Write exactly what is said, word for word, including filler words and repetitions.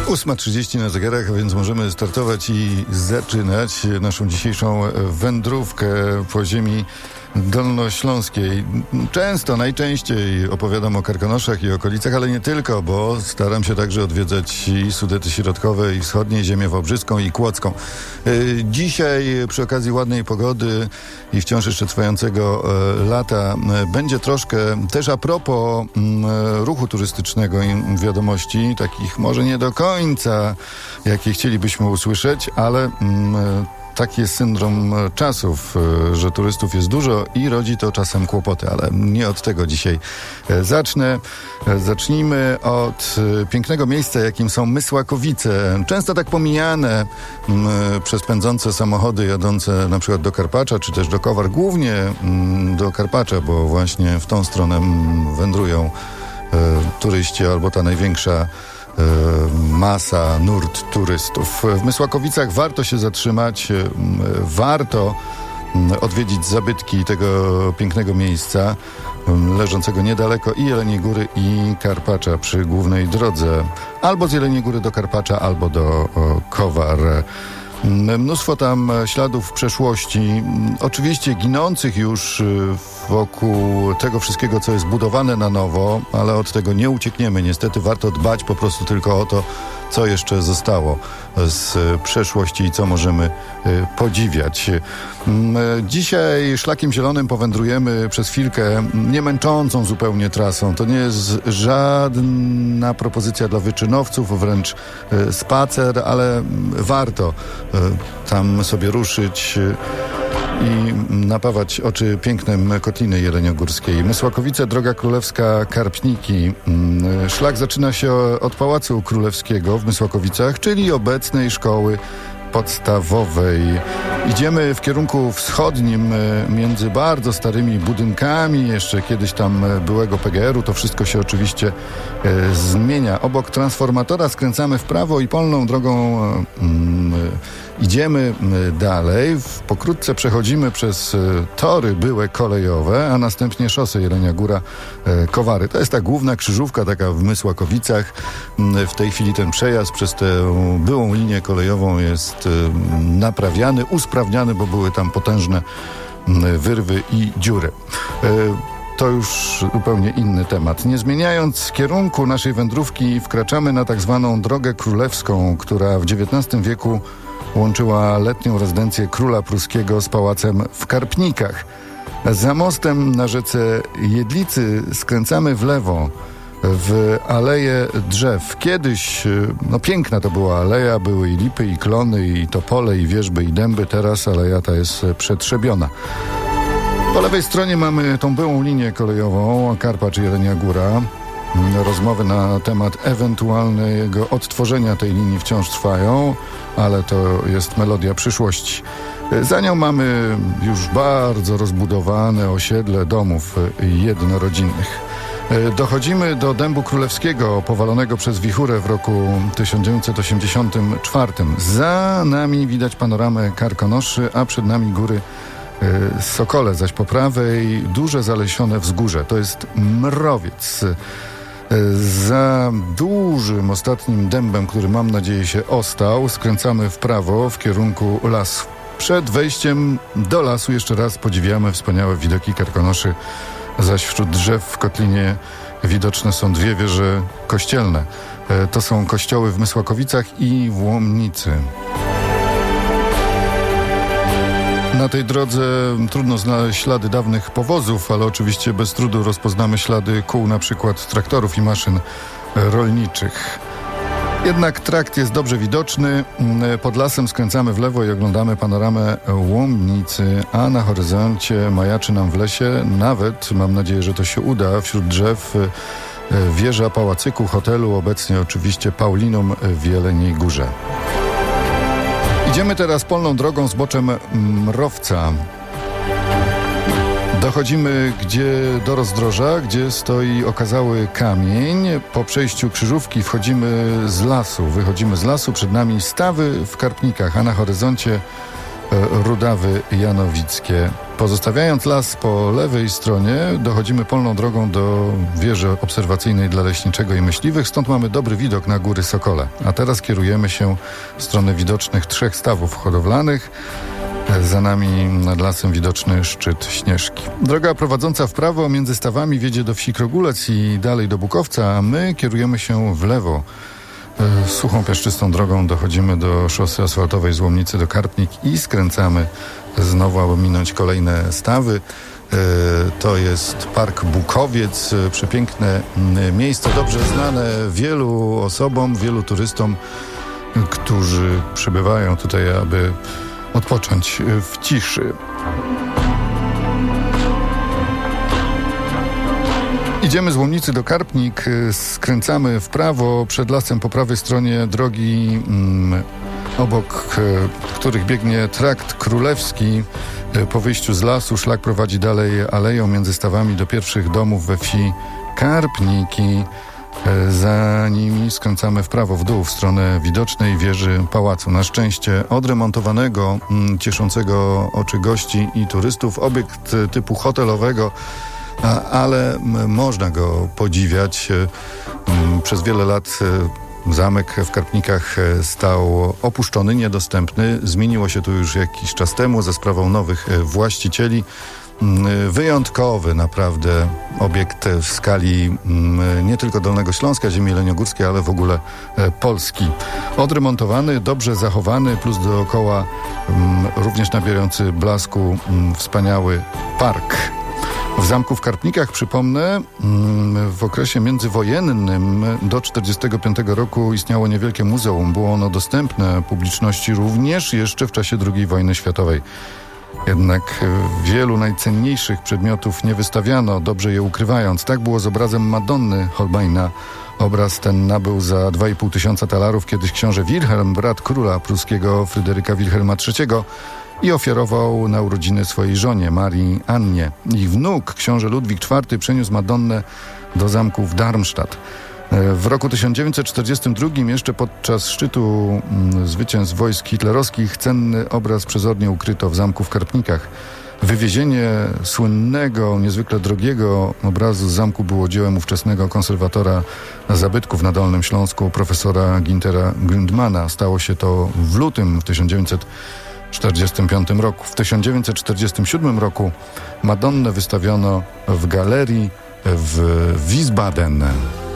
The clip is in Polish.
ósma trzydzieści na zegarach, a więc możemy startować i zaczynać naszą dzisiejszą wędrówkę po ziemi dolnośląskiej. Często, najczęściej opowiadam o Karkonoszach i okolicach, ale nie tylko, bo staram się także odwiedzać i Sudety Środkowe, i wschodnie, ziemię wałbrzyską i kłodzką. Dzisiaj przy okazji ładnej pogody i wciąż jeszcze trwającego lata będzie troszkę też a propos ruchu turystycznego i wiadomości, takich może nie do końca, jakie chcielibyśmy usłyszeć, ale taki jest syndrom czasów, że turystów jest dużo i rodzi to czasem kłopoty, ale nie od tego dzisiaj zacznę. Zacznijmy od pięknego miejsca, jakim są Mysłakowice. Często tak pomijane m, przez pędzące samochody jadące na przykład do Karpacza, czy też do Kowar, głównie m, do Karpacza, bo właśnie w tą stronę m, wędrują e, turyści, albo ta największa masa, nurt turystów. W Mysłakowicach warto się zatrzymać, warto odwiedzić zabytki tego pięknego miejsca, leżącego niedaleko i Jeleniej Góry, i Karpacza przy głównej drodze. Albo z Jeleniej Góry do Karpacza, albo do Kowar. Mnóstwo tam śladów przeszłości, oczywiście ginących już wokół tego wszystkiego, co jest budowane na nowo, ale od tego nie uciekniemy. Niestety warto dbać po prostu tylko o to, co jeszcze zostało z przeszłości i co możemy podziwiać. Dzisiaj szlakiem zielonym powędrujemy przez chwilkę nie męczącą zupełnie trasą. To nie jest żadna propozycja dla wyczynowców, wręcz spacer, ale warto tam sobie ruszyć i napawać oczy pięknem Kotliny Jeleniogórskiej. Mysłakowice, Droga Królewska, Karpniki. Szlak zaczyna się od Pałacu Królewskiego w Mysłakowicach, czyli obecnej szkoły podstawowej. Idziemy w kierunku wschodnim między bardzo starymi budynkami, jeszcze kiedyś tam byłego P G R u. To wszystko się oczywiście e, zmienia. Obok transformatora skręcamy w prawo i polną drogą mm, idziemy dalej. Pokrótce przechodzimy przez tory byłe kolejowe, a następnie szosę Jelenia Góra e, Kowary. To jest ta główna krzyżówka taka w Mysłakowicach. W tej chwili ten przejazd przez tę byłą linię kolejową jest naprawiany, usprawniany, bo były tam potężne wyrwy i dziury. To już zupełnie inny temat. Nie zmieniając kierunku naszej wędrówki, wkraczamy na tak zwaną Drogę Królewską, która w dziewiętnastym wieku łączyła letnią rezydencję króla pruskiego z pałacem w Karpnikach. Za mostem na rzece Jedlicy skręcamy w lewo, w aleję drzew. Kiedyś, no piękna to była aleja, były i lipy, i klony, i topole, i wierzby, i dęby. Teraz aleja ta jest przetrzebiona. Po lewej stronie mamy tą byłą linię kolejową, Karpacz i Jelenia Góra. Rozmowy na temat ewentualnego odtworzenia tej linii wciąż trwają, ale to jest melodia przyszłości. Za nią mamy już bardzo rozbudowane osiedle domów jednorodzinnych. Dochodzimy do Dębu Królewskiego, powalonego przez wichurę w roku tysiąc dziewięćset osiemdziesiątym czwartym. Za nami widać panoramę Karkonoszy, a przed nami góry y, Sokole, zaś po prawej duże zalesione wzgórze. To jest Mrowiec. Za dużym ostatnim dębem, który mam nadzieję się ostał, skręcamy w prawo w kierunku lasu. Przed wejściem do lasu jeszcze raz podziwiamy wspaniałe widoki Karkonoszy, zaś wśród drzew w Kotlinie widoczne są dwie wieże kościelne. To są kościoły w Mysłakowicach i w Łomnicy. Na tej drodze trudno znaleźć ślady dawnych powozów, ale oczywiście bez trudu rozpoznamy ślady kół, na przykład traktorów i maszyn rolniczych. Jednak trakt jest dobrze widoczny. Pod lasem skręcamy w lewo i oglądamy panoramę Łomnicy, a na horyzoncie majaczy nam w lesie, nawet, mam nadzieję, że to się uda, wśród drzew wieża pałacyku, hotelu, obecnie oczywiście Paulinum w Jeleniej Górze. Idziemy teraz polną drogą zboczem Mrowca. Dochodzimy gdzie do rozdroża, gdzie stoi okazały kamień. Po przejściu krzyżówki wchodzimy z lasu, wychodzimy z lasu, przed nami stawy w Karpnikach, a na horyzoncie Rudawy Janowickie. Pozostawiając las po lewej stronie, dochodzimy polną drogą do wieży obserwacyjnej dla leśniczego i myśliwych. Stąd mamy dobry widok na góry Sokole. A teraz kierujemy się w stronę widocznych trzech stawów hodowlanych. Za nami nad lasem widoczny szczyt Śnieżki. Droga prowadząca w prawo między stawami wiedzie do wsi Krogulec i dalej do Bukowca, a my kierujemy się w lewo. Suchą, piaszczystą drogą dochodzimy do szosy asfaltowej z Łomnicy do Karpnik i skręcamy znowu, aby minąć kolejne stawy. To jest Park Bukowiec, przepiękne miejsce, dobrze znane wielu osobom, wielu turystom, którzy przybywają tutaj, aby odpocząć w ciszy. Idziemy z Łomnicy do Karpnik, skręcamy w prawo, przed lasem po prawej stronie drogi, mm, obok e, których biegnie trakt królewski. E, po wyjściu z lasu szlak prowadzi dalej aleją między stawami do pierwszych domów we wsi Karpniki. E, za nimi skręcamy w prawo, w dół, w stronę widocznej wieży pałacu. Na szczęście odremontowanego, mm, cieszącego oczy gości i turystów, obiekt typu hotelowego, ale m, można go podziwiać. M, przez wiele lat e, zamek w Karpnikach stał opuszczony, niedostępny. Zmieniło się tu już jakiś czas temu za sprawą nowych e, właścicieli. M, wyjątkowy naprawdę obiekt w skali m, nie tylko Dolnego Śląska, ziemi jeleniogórskiej, ale w ogóle e, Polski. Odremontowany, dobrze zachowany, plus dookoła m, również nabierający blasku m, wspaniały park. W zamku w Karpnikach, przypomnę, w okresie międzywojennym do tysiąc dziewięćset czterdziestego piątego roku istniało niewielkie muzeum. Było ono dostępne publiczności również jeszcze w czasie drugiej wojny światowej. Jednak wielu najcenniejszych przedmiotów nie wystawiano, dobrze je ukrywając. Tak było z obrazem Madonny Holbeina. Obraz ten nabył za dwa i pół tysiąca talarów kiedyś książę Wilhelm, brat króla pruskiego Fryderyka Wilhelma trzeciego, i ofiarował na urodziny swojej żonie, Marii Annie. Ich wnuk, książę Ludwik czwarty, przeniósł Madonnę do zamku w Darmstadt. W roku tysiąc dziewięćset czterdziestym drugim, jeszcze podczas szczytu mm, zwycięstw wojsk hitlerowskich, cenny obraz przezornie ukryto w zamku w Karpnikach. Wywiezienie słynnego, niezwykle drogiego obrazu z zamku było dziełem ówczesnego konserwatora zabytków na Dolnym Śląsku, profesora Gintera Grundmana. Stało się to w lutym w tysiąc dziewięćset czterdziestym piątym roku. W tysiąc dziewięćset czterdziestym siódmym roku Madonnę wystawiono w galerii w Wiesbaden.